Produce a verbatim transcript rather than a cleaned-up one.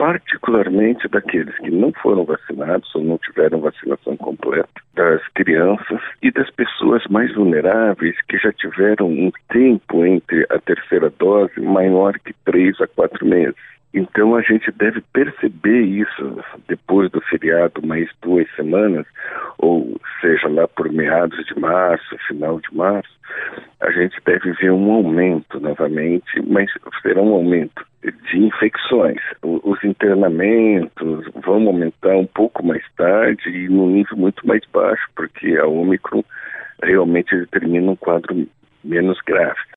particularmente daqueles que não foram vacinados ou não tiveram vacinação completa, das crianças e das pessoas mais vulneráveis que já tiveram um tempo entre a terceira dose maior que três a quatro meses. Então a gente deve perceber isso depois do feriado, mais duas semanas, ou seja lá por meados de março, final de março, a gente deve ver um aumento novamente, mas será um aumento de infecções. Os internamentos vão aumentar um pouco mais tarde e num nível muito mais baixo, porque a Ômicron realmente determina um quadro menos grave.